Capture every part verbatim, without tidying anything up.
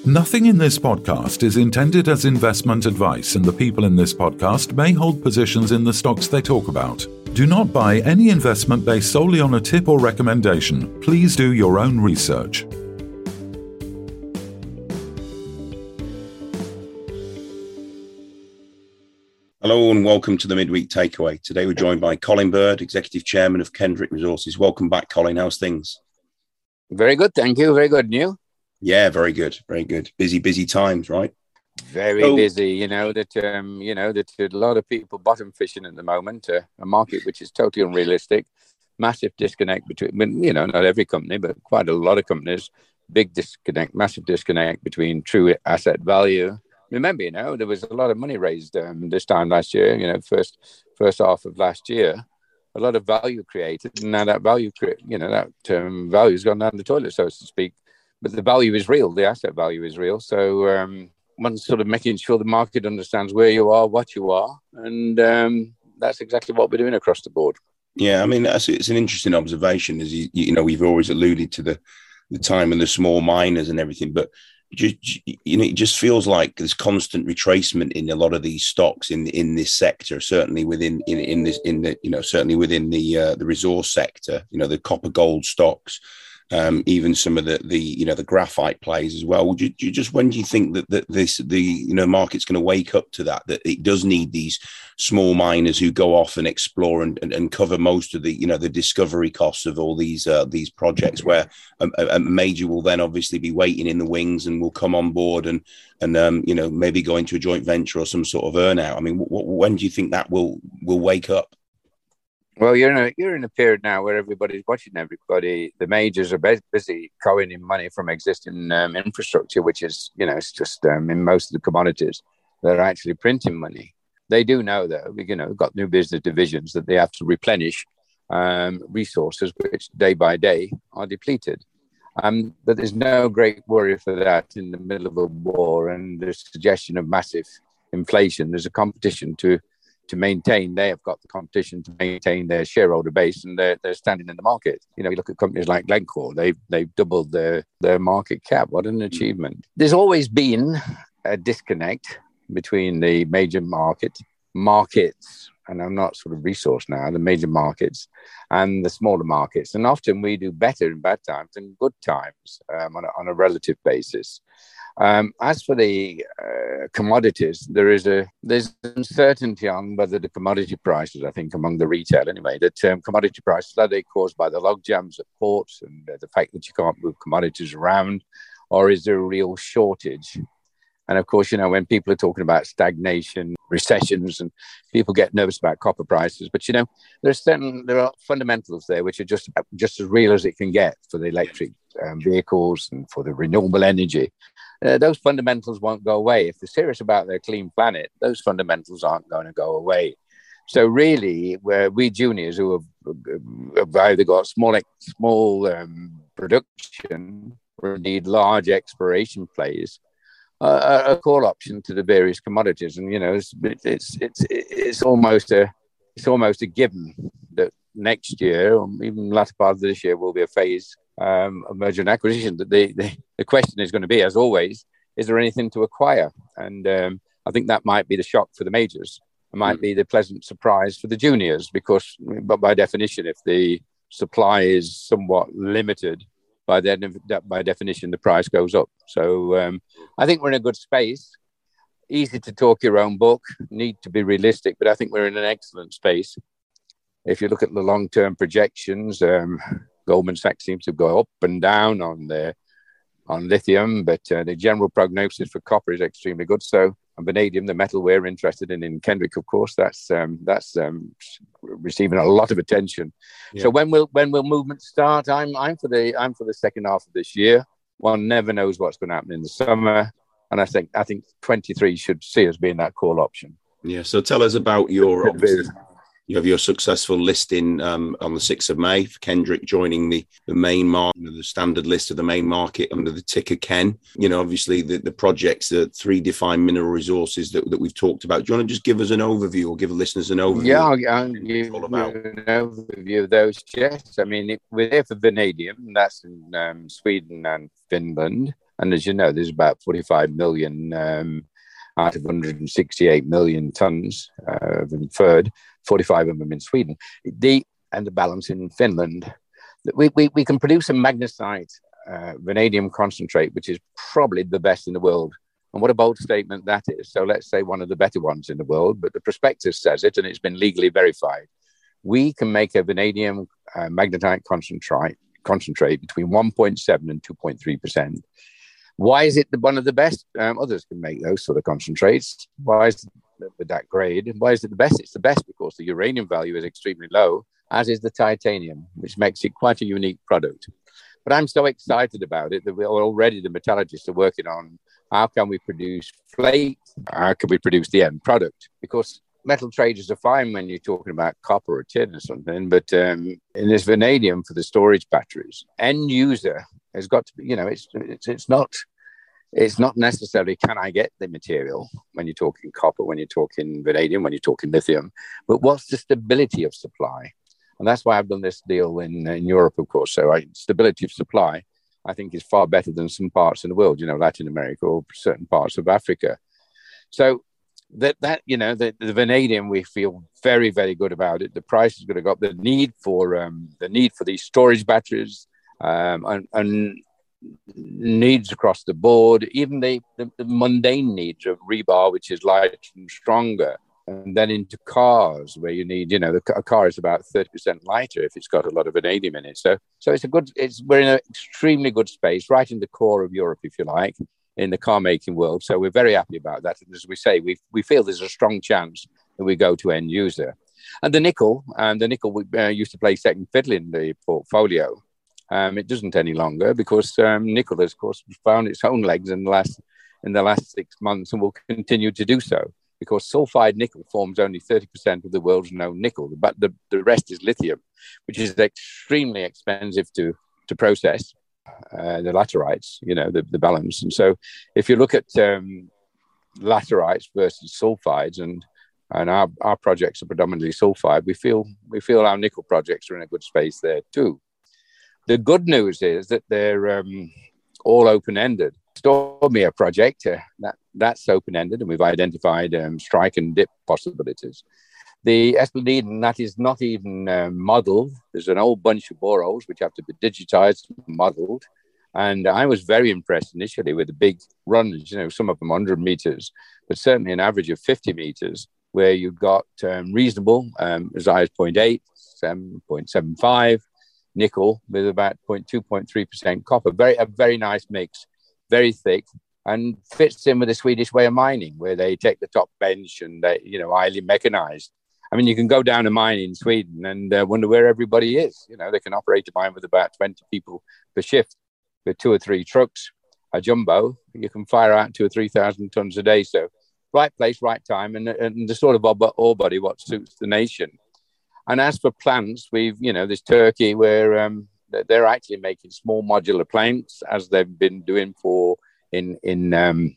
Nothing in this podcast is intended as investment advice, and the people in this podcast may hold positions in the stocks they talk about. Do not buy any investment based solely on a tip or recommendation. Please do your own research. Hello and welcome to the Midweek Takeaway. Today we're joined by Colin Bird, Executive Chairman of Kendrick Resources. Welcome back, Colin. How's things? Very good, thank you. Very good. And you? Yeah, very good. Very good. Busy, busy times, right? Very so, busy. You know that um, you know that a lot of people bottom fishing at the moment. Uh, a market which is totally unrealistic. Massive disconnect between, you know, not every company, but quite a lot of companies. Big disconnect, massive disconnect between true asset value. Remember, you know, there was a lot of money raised um, this time last year. You know, first first half of last year, a lot of value created, and now that value, cre- you know, that um, value has gone down the toilet, so to speak. But the value is real. The asset value is real. So um, one's sort of making sure the market understands where you are, what you are. And um, that's exactly what we're doing across the board. Yeah, I mean, that's, it's an interesting observation. As you, you know, we've always alluded to the, the time and the small miners and everything. But, just, you know, it just feels like there's constant retracement in a lot of these stocks in in this sector, certainly within in, in this, in the, you know, certainly within the uh, the resource sector, you know, the copper gold stocks. Um, even some of the, the, you know, the graphite plays as well. Would you, you just, when do you think that, that this, the, you know, market's going to wake up to that, that it does need these small miners who go off and explore and, and, and cover most of the, you know, the discovery costs of all these, uh, these projects, where a, a major will then obviously be waiting in the wings and will come on board and, and, um, you know, maybe go into a joint venture or some sort of earn out. I mean, w- w- when do you think that will, will wake up? Well, you're in a you're in a period now where everybody's watching everybody. The majors are busy coining in money from existing um, infrastructure, which is, you know, it's just um, in most of the commodities they're actually printing money. They do know, though, you know, got new business divisions that they have to replenish um, resources, which day by day are depleted. Um, but there's no great worry for that in the middle of a war and the suggestion of massive inflation. There's a competition to. to maintain, they have got the competition to maintain their shareholder base, and they're, they're standing in the market. You know, you look at companies like Glencore, they've, they've doubled their, their market cap. What an achievement. There's always been a disconnect between the major market markets, and I'm not sort of resource now, the major markets and the smaller markets. And often we do better in bad times than good times um, on, a, on a relative basis. Um, as for the uh, commodities, there is a there's uncertainty on whether the commodity prices, I think, among the retail anyway, that um, commodity prices, are they caused by the log jams at ports and uh, the fact that you can't move commodities around, or is there a real shortage? And of course, you know, when people are talking about stagnation, recessions, and people get nervous about copper prices, but you know, there's certain there are fundamentals there which are just just as real as it can get for the electric um, vehicles and for the renewable energy. Uh, those fundamentals won't go away. If they're serious about their clean planet, those fundamentals aren't going to go away. So really, where we juniors who have, have either got small small um, production or indeed large exploration plays, uh, a call option to the various commodities, and you know, it's it's it's it's almost a it's almost a given that next year or even the latter part of this year will be a phase um, of merger and acquisition. That the, the the question is going to be, as always, is there anything to acquire? And um, I think that might be the shock for the majors. It might mm. be the pleasant surprise for the juniors, because, but by definition, if the supply is somewhat limited, by then, by definition, the price goes up. So um, I think we're in a good space. Easy to talk your own book, need to be realistic, but I think we're in an excellent space. If you look at the long-term projections, um, Goldman Sachs seems to go up and down on their on lithium, but uh, the general prognosis for copper is extremely good. So, and vanadium, the metal we're interested in in Kendrick, of course, that's um, that's um, receiving a lot of attention. Yeah. So when will when will movement start? I'm I'm for the I'm for the second half of this year. One never knows what's going to happen in the summer, and I think I think twenty-three should see us being that call option. Yeah. So tell us about your. You have your successful listing um, on the sixth of May for Kendrick joining the, the main market, the standard list of the main market under the ticker Ken. You know, obviously the, the projects, the three defined mineral resources that, that we've talked about. Do you want to just give us an overview or give the listeners an overview? Yeah, I'll, I'll give all about? you an overview of those. Yes, I mean, it, we're there for vanadium. That's in um, Sweden and Finland. And as you know, there's about forty-five million um, out of one hundred sixty-eight million tons uh, of inferred, forty-five of them in Sweden, the and the balance in Finland. We, we, we can produce a magnesite uh, vanadium concentrate, which is probably the best in the world. And what a bold statement that is. So let's say one of the better ones in the world, but the prospectus says it, and it's been legally verified. We can make a vanadium uh, magnetite concentrate, concentrate between one point seven and two point three percent. Why is it the, one of the best? Um, others can make those sort of concentrates. Why is it with that grade? Why is it the best? It's the best because the uranium value is extremely low, as is the titanium, which makes it quite a unique product. But I'm so excited about it that we're already, the metallurgists are working on how can we produce flake, how can we produce the end product? Because metal traders are fine when you're talking about copper or tin or something, but um, in this vanadium for the storage batteries, end user has got to be, you know, it's it's, it's not it's not necessarily can I get the material when you're talking copper, when you're talking vanadium, when you're talking lithium, but what's the stability of supply? And that's why I've done this deal in, in Europe, of course. So I, stability of supply, I think, is far better than some parts in the world, you know, Latin America or certain parts of Africa. So that, that you know, the, the vanadium, we feel very, very good about it. The price is going to go up. The need for um, the need for these storage batteries um, and, and needs across the board, even the, the, the mundane needs of rebar, which is lighter and stronger. And then into cars where you need, you know, the, a car is about thirty percent lighter if it's got a lot of vanadium in it. So so it's a good, it's we're in an extremely good space, right in the core of Europe, if you like, in the car making world. So we're very happy about that. And as we say, we we feel there's a strong chance that we go to end user. And the nickel, and the nickel we uh, used to play second fiddle in the portfolio. Um, it doesn't any longer because um, nickel has, of course, found its own legs in the last in the last six months and will continue to do so. Because sulfide nickel forms only thirty percent of the world's known nickel, but the, the rest is lithium, which is extremely expensive to, to process, uh, the laterites, you know, the, the balance. And so if you look at um, laterites versus sulfides, and and our, our projects are predominantly sulfide, we feel we feel our nickel projects are in a good space there too. The good news is that they're um, all open-ended. Stormia project, uh, that, that's open-ended, and we've identified um, strike and dip possibilities. The Esplendiden, that is not even uh, modeled. There's an old bunch of boreholes which have to be digitized and modeled. And I was very impressed initially with the big runs, you know, some of them one hundred meters, but certainly an average of fifty meters, where you got um, reasonable, um, as high as zero point eight, seven point seven five, nickel with about zero point two, zero point three percent copper. Very, a very nice mix. Very thick, and fits in with the Swedish way of mining, where they take the top bench and they, you know, highly mechanized. I mean, you can go down a mine in Sweden and uh, wonder where everybody is. You know, they can operate a mine with about twenty people per shift, with two or three trucks, a jumbo. You can fire out two or three thousand tons a day. So, right place, right time, and, and the sort of ore body what suits the nation. And as for plants, we've, you know, there's Turkey where um, they're actually making small modular plants, as they've been doing for in in um,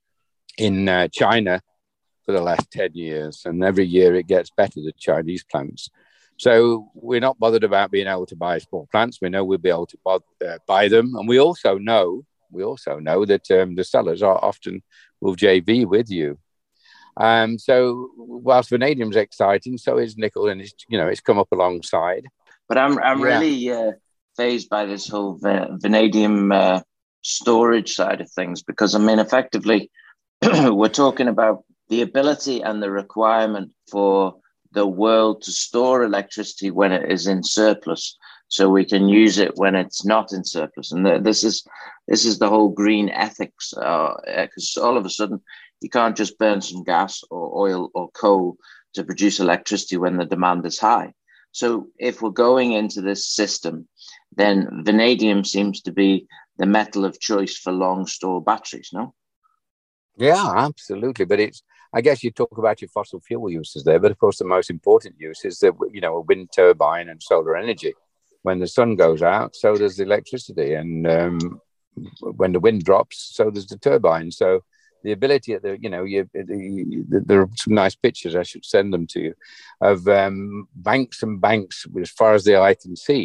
in uh, China for the last ten years, and every year it gets better, the Chinese plants. So we're not bothered about being able to buy small plants. We know we'll be able to buy, uh, buy them, and we also know we also know that um, the sellers are often will J V with you. Um, so whilst vanadium's exciting, so is nickel, and it's, you know, it's come up alongside. But I'm I'm yeah. really. Uh... phased by this whole vanadium uh, storage side of things, because I mean, effectively, we're talking about the ability and the requirement for the world to store electricity when it is in surplus, so we can use it when it's not in surplus. And the, this is this is the whole green ethics, because uh, all of a sudden you can't just burn some gas or oil or coal to produce electricity when the demand is high. So if we're going into this system, then vanadium seems to be the metal of choice for long store batteries, no? Yeah, absolutely. But it's, I guess you talk about your fossil fuel uses there, but of course the most important use is that, you know, a wind turbine and solar energy. When the sun goes out, so does the electricity. And um, when the wind drops, so does the turbine. So the ability of the, you know, you, the, there are some nice pictures, I should send them to you, of um, banks and banks as far as the eye can see.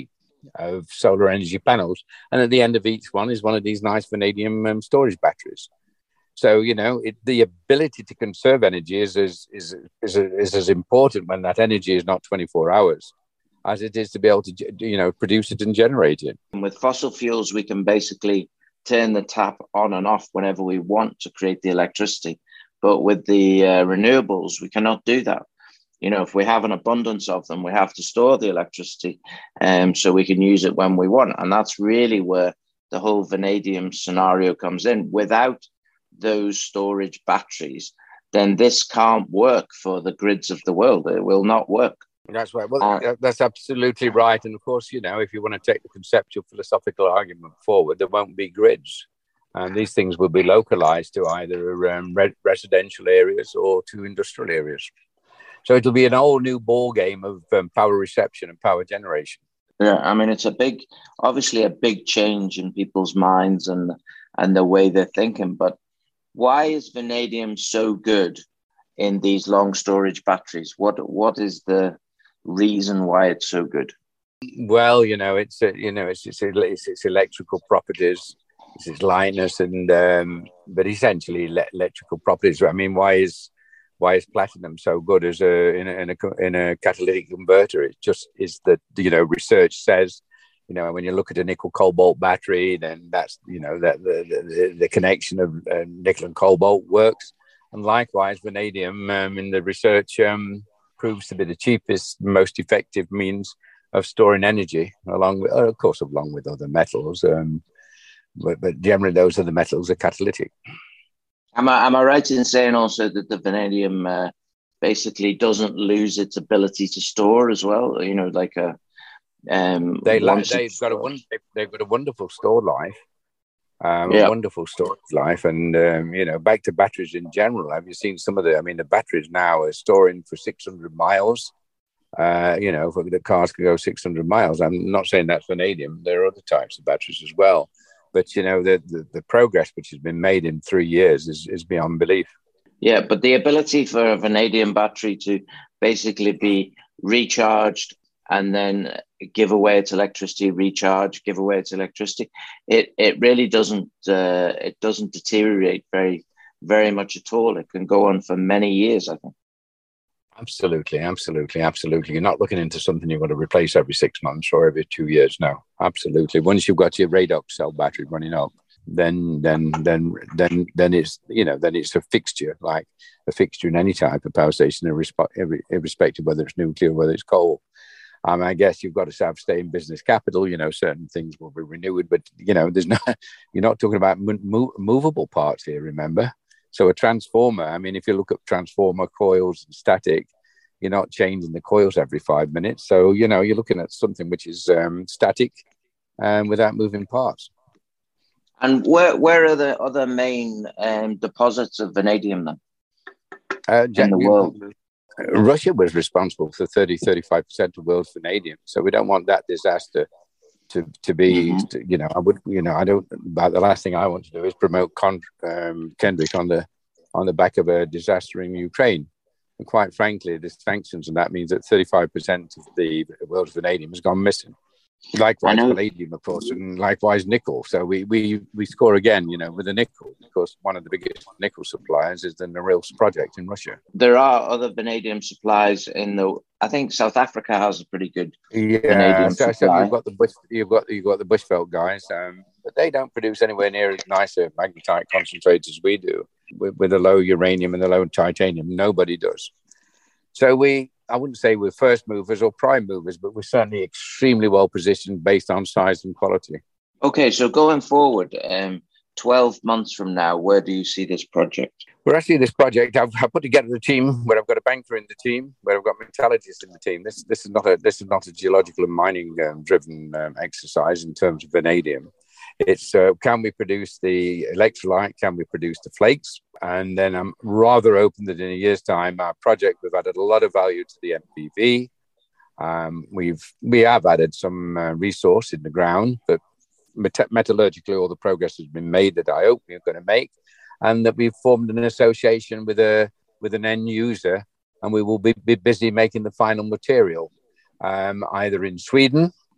of solar energy panels. And at the end of each one is one of these nice vanadium um, storage batteries. So, you know, it, the ability to conserve energy is, is, is, is, is as important when that energy is not twenty-four hours as it is to be able to, you know, produce it and generate it. And with fossil fuels, we can basically turn the tap on and off whenever we want to create the electricity. But with the uh, renewables, we cannot do that. You know, if we have an abundance of them, we have to store the electricity um, so we can use it when we want. And that's really where the whole vanadium scenario comes in. Without those storage batteries, then this can't work for the grids of the world. It will not work. That's right. Well, uh, that's absolutely right. And of course, you know, if you want to take the conceptual philosophical argument forward, there won't be grids. And these things will be localized to either um, re- residential areas or to industrial areas. So it'll be an whole new ball game of um, power reception and power generation. Yeah, I mean, it's a big, obviously a big change in people's minds and and the way they're thinking. But why is vanadium so good in these long storage batteries? What what is the reason why it's so good? Well, you know, it's uh, you know, it's it's, it's it's electrical properties, it's its lightness, and um, but essentially le- electrical properties. I mean, why is Why is platinum so good as a in a, in a in a catalytic converter? It just is that, you know, research says, you know, when you look at a nickel cobalt battery, then that's, you know, that the the, the connection of uh, nickel and cobalt works, and likewise vanadium um, in the research um, proves to be the cheapest, most effective means of storing energy, along with, uh, of course, along with other metals. Um, but, but generally, those are the metals are catalytic. Am I, am I right in saying also that the vanadium uh, basically doesn't lose its ability to store as well? You know, like a um, they they've got a one, they've got a wonderful store life, um, yeah. a wonderful storage life, and um, you know, back to batteries in general. Have you seen some of the? I mean, the batteries now are storing for six hundred miles. Uh, you know, the cars can go six hundred miles. I'm not saying that's vanadium. There are other types of batteries as well. But, you know, the, the, the progress which has been made in three years is, is beyond belief. Yeah, but the ability for a vanadium battery to basically be recharged and then give away its electricity, recharge, give away its electricity, it it really doesn't uh, it doesn't deteriorate very, very much at all. It can go on for many years, I think. Absolutely, absolutely, absolutely. You're not looking into something you're going to replace every six months or every two years now. Absolutely. Once you've got your redox cell battery running up, then then then then then it's, you know, then it's a fixture, like a fixture in any type of power station, irrespective of whether it's nuclear, whether it's coal. Um, I guess you've got to have stay in business capital. You know, certain things will be renewed, but you know, there's not. You're not talking about mo- movable parts here. Remember. So a transformer, I mean, if you look at transformer coils and static, you're not changing the coils every five minutes. So, you know, you're looking at something which is um, static and um, without moving parts. And where where are the other main um, deposits of vanadium then uh, in the world? Russia was responsible for thirty, thirty-five percent of the world's vanadium. So we don't want that disaster to to be, mm-hmm. to, you know, I would, you know, I don't, but the last thing I want to do is promote Con, um, Kendrick on the on the back of a disaster in Ukraine. And quite frankly, the sanctions, and that means that thirty-five percent of the world's vanadium has gone missing. Likewise, palladium, of course, and likewise nickel. So we we we score again, you know, with the nickel. Of course, one of the biggest nickel suppliers is the Norilsk project in Russia. There are other vanadium supplies in the. I think South Africa has a pretty good yeah, vanadium so, supply. So you've got the Bush, you've got you've got the Bushveld guys, um, but they don't produce anywhere near as nice a magnetite concentrates as we do with, with the low uranium and the low titanium. Nobody does. So we. I wouldn't say we're first movers or prime movers, but we're certainly extremely well positioned based on size and quality. Okay, so going forward, um, twelve months from now, where do you see this project? We're actually this project. I've, I've put together a team where I've got a banker in the team, where I've got metallurgists in the team. This this is not a this is not a geological and mining um, driven um, exercise in terms of vanadium. It's uh, can we produce the electrolyte? Can we produce the flakes? And then I'm rather open that in a year's time, our project, we've added a lot of value to the M P V. Um, we've we have added some uh, resource in the ground, but met- metallurgically, all the progress has been made that I hope we're going to make, and that we've formed an association with a with an end user, and we will be, be busy making the final material, um, either in Sweden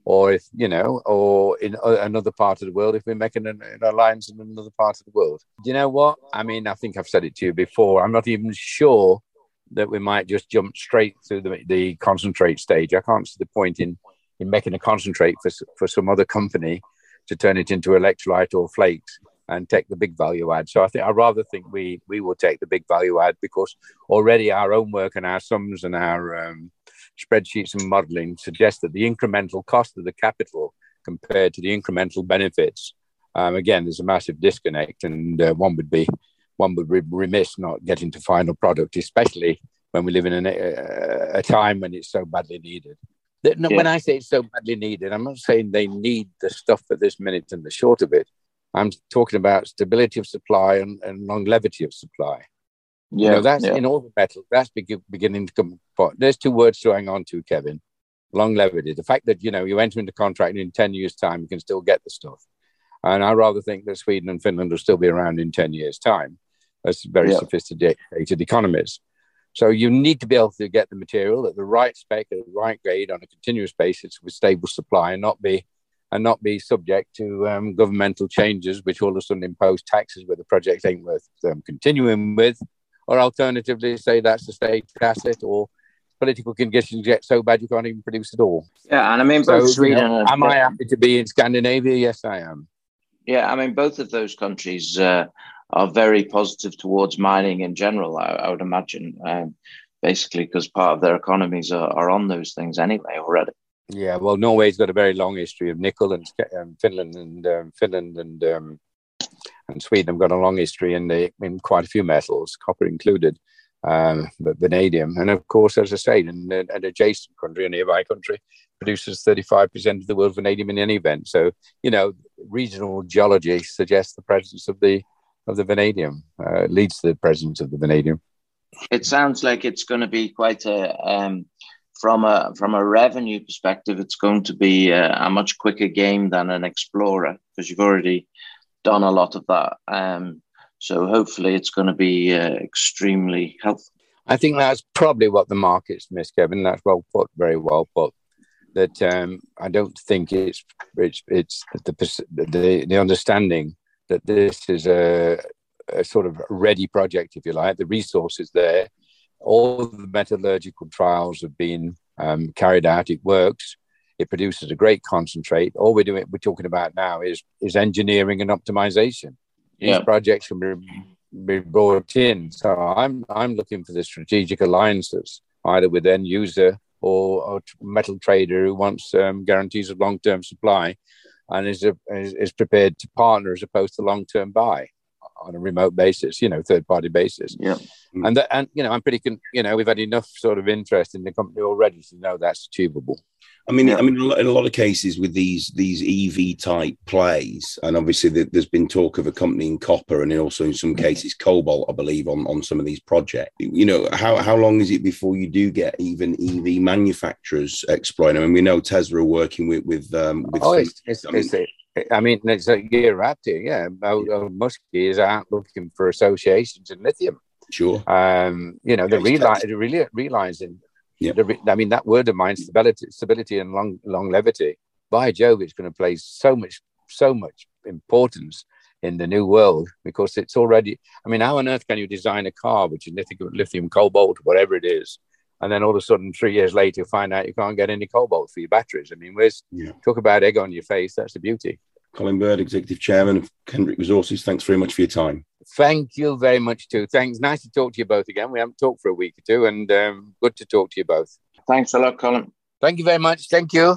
or if, you know, or in another part of the world, if we're making an, an alliance in another part of the world. Do you know what? I mean, I think I've said it to you before. I'm not even sure that we might just jump straight through the, the concentrate stage. I can't see the point in, in making a concentrate for, for some other company to turn it into electrolyte or flakes and take the big value add. So I think I rather think we we will take the big value add, because already our own work and our sums and our um, spreadsheets and modeling suggest that the incremental cost of the capital compared to the incremental benefits, um, again, there's a massive disconnect, and uh, one would be one would be remiss not getting to final product, especially when we live in an, a, a time when it's so badly needed. That, yeah. When I say it's so badly needed, I'm not saying they need the stuff at this minute and the short of it. I'm talking about stability of supply and, and longevity of supply. Yeah, you know, that's yeah. in all the metals. That's be- beginning to come. There's two words to hang on to, Kevin. Longevity. The fact that, you know, you enter into contract and in ten years' time, you can still get the stuff. And I rather think that Sweden and Finland will still be around in ten years' time as very yeah. sophisticated economies. So you need to be able to get the material at the right spec, at the right grade on a continuous basis with stable supply, and not be and not be subject to um, governmental changes, which all of a sudden impose taxes where the project ain't worth um, continuing with, or alternatively say that's a state asset, or political conditions get so bad you can't even produce at all. Yeah, and I mean, both so, Sweden... You know, and am I happy to be in Scandinavia? Yes, I am. Yeah, I mean, both of those countries uh, are very positive towards mining in general, I, I would imagine, um, basically because part of their economies are, are on those things anyway already. Yeah, well, Norway's got a very long history of nickel, and um, Finland and um, Finland and um, and Sweden have got a long history in the in quite a few metals, copper included, um, but vanadium, and of course, as I say, an, an adjacent country, a nearby country, produces thirty-five percent of the world's vanadium in any event. So, you know, regional geology suggests the presence of the of the vanadium, uh, leads to the presence of the vanadium. It sounds like it's going to be quite a. Um... From a from a revenue perspective, it's going to be a, a much quicker game than an explorer, because you've already done a lot of that. Um, so hopefully it's going to be uh, extremely helpful. I think that's probably what the market's missed, Kevin. That's well put, very well put. That um, I don't think it's it's it's the the, the understanding that this is a, a sort of ready project, if you like. The resources there. All the metallurgical trials have been um, carried out. It works. It produces a great concentrate. All we're doing, we're talking about now is is engineering and optimization. These yeah. projects can be, be brought in. So I'm I'm looking for the strategic alliances, either with end user or, or metal trader who wants um, guarantees of long term supply, and is, a, is is prepared to partner as opposed to long term buy on a remote basis, you know, third party basis. Yeah. And, the, and, you know, I'm pretty, con- you know, we've had enough sort of interest in the company already to know that's achievable. I mean, yeah. I mean, in a lot of cases with these these E V type plays, and obviously the, there's been talk of a company in copper, and also in some cases cobalt, I believe, on, on some of these projects. You know, how how long is it before you do get even E V manufacturers exploring? I mean, we know Tesla are working with with um, with. Oh, it's, it's, I mean, it's, I mean, it's a year after, yeah. yeah. Musk is out looking for associations in lithium. Sure. Um, you know, they're reali- really realizing. Yep. The, I mean, that word of mine, stability, stability, and long longevity. By Jove, it's going to play so much, so much importance in the new world, because it's already. I mean, how on earth can you design a car which is lithium, lithium, cobalt, whatever it is, and then all of a sudden, three years later, you find out you can't get any cobalt for your batteries? I mean, where's yeah. talk about egg on your face? That's the beauty. Colin Bird, Executive Chairman of Kendrick Resources. Thanks very much for your time. Thank you very much too. Thanks. Nice to talk to you both again. We haven't talked for a week or two, and um, good to talk to you both. Thanks a lot, Colin. Thank you very much. Thank you.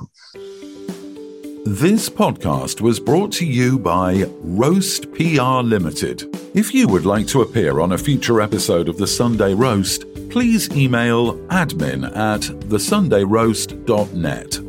This podcast was brought to you by Roast P R Limited. If you would like to appear on a future episode of The Sunday Roast, please email admin at the sunday roast dot net.